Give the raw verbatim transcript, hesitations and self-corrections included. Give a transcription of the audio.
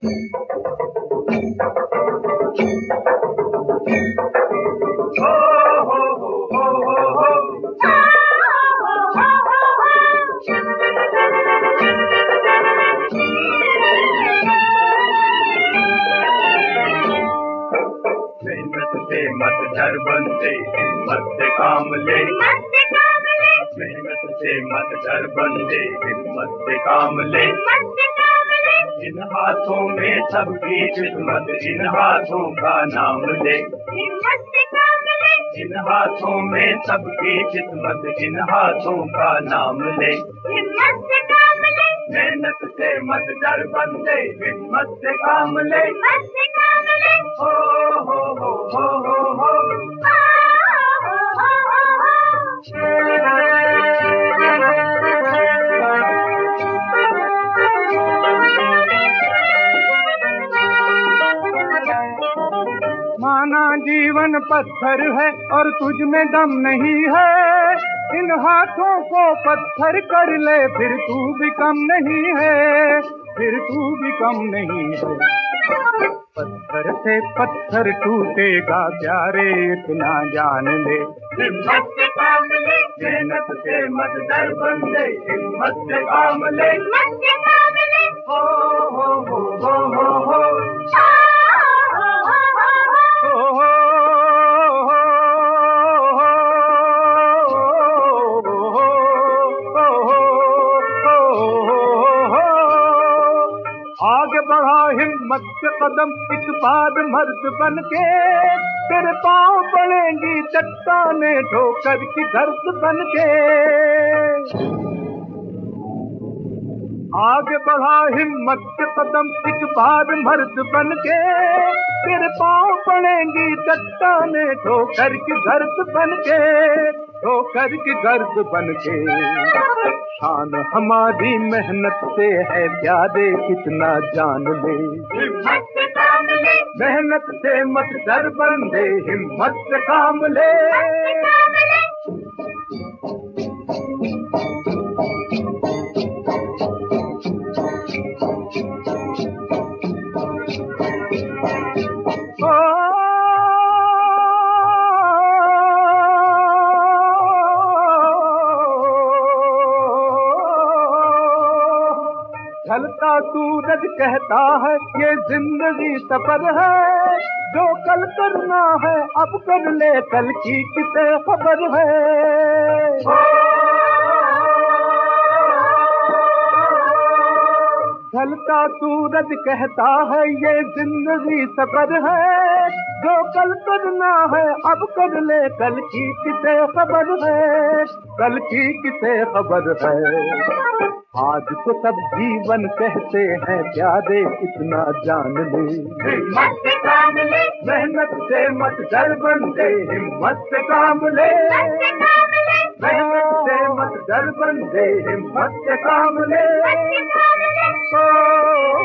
मेहनत से मत डर बंदे, हिम्मत से काम ले। मेहनत से मत डर बंदे, हिम्मत से काम ले। इन हाथों में सबकी किस्मत, इन हाथों का नाम ले। इन हाथों में सबकी किस्मत, इन हाथों का नाम ले। मेहनत से मत डर बंदे, हिम्मत से काम ले। हो हो हो हो हो हो। माना जीवन पत्थर है और तुझ में दम नहीं है, इन हाथों को पत्थर कर ले, फिर तू भी कम नहीं है, फिर तू भी कम नहीं है। पत्थर से पत्थर टूटेगा प्यारे, इतना जान ले। हिम्मत से काम ले, मेहनत से मत डर बंदे, हिम्मत से काम ले। हो हो हो हो हो हो। आगे बढ़ा हिम्मत से कदम, एक बार मर्द बन के, तेरे पाँव पड़ेंगी चट्टाने ठोकर की दर्द बन के। आगे बढ़ा हिम्मत से कदम, एक बार मर्द बन के, तेरे पाँव पड़ेंगी चट्टाने ठोकर की दर्द बन के, ठोकर की दर्द बन के। शान हमारी मेहनत से है प्यारे, कितना जान ले। हिम्मत से काम ले, मेहनत से मत डर बंदे, हिम्मत से काम ले। ढलता सूरज कहता है ये जिंदगी सफर है, जो कल करना है अब कर ले, कल की किसे खबर है। ढलता सूरज कहता है ये जिंदगी सफर है, जो कल करना है अब कर ले, कल की किसे खबर है, कल की किसे खबर है। आज तो सब जीवन कहते हैं प्यारे, इतना जान ले। हिम्मत से काम ले, मेहनत से मत डर बंदे, हिम्मत से काम ले। मेहनत से मत डर बंदे, हिम्मत से काम ले। ओ